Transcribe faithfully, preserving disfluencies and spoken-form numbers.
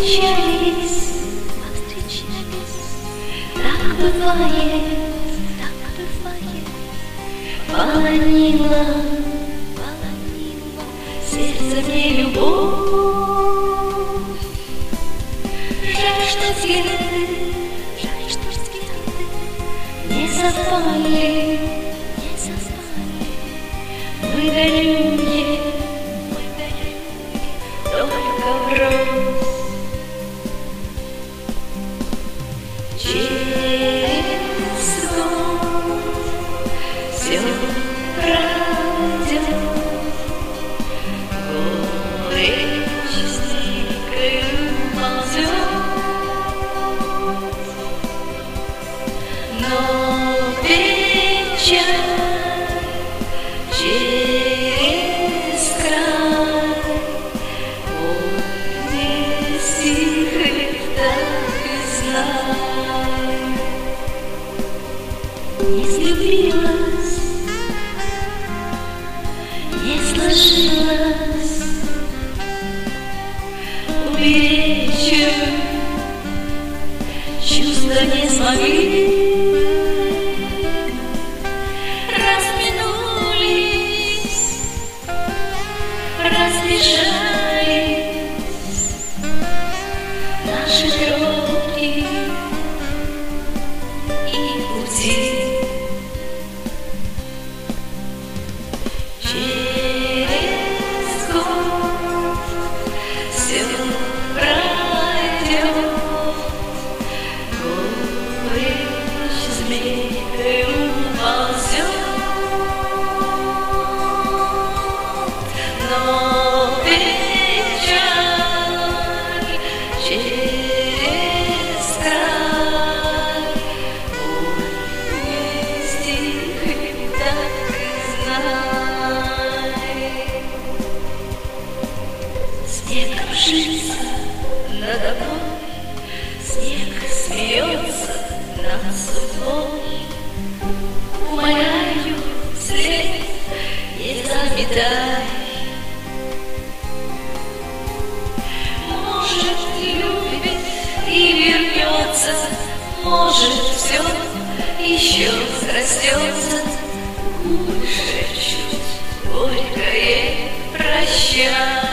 повстречались, повстречались. Так бывает, так бывает. Полонила, полонила сердце мне любовь. Жаль, что взгляды, жаль, что взгляды не совпали, не совпали. Мы далекие, мы далекие, только врозь. Через год все пройдет, горе частинкою ползет. Но печаль через край, ой, не стихнет, так и знай. Не слюбилась, не сложилась, уберечь чувства не смогли. Разбежались наши дороги и пути. Через год все пройдет, горечь змейкой уползет. Но печаль через край, ой, не стихнет, так и знай. Снег кружится надо мной, снег смеется над судьбой. Умоляю, вслед не заметай. И вернется, может, все еще срастется. Губы шепчут горькое прощай.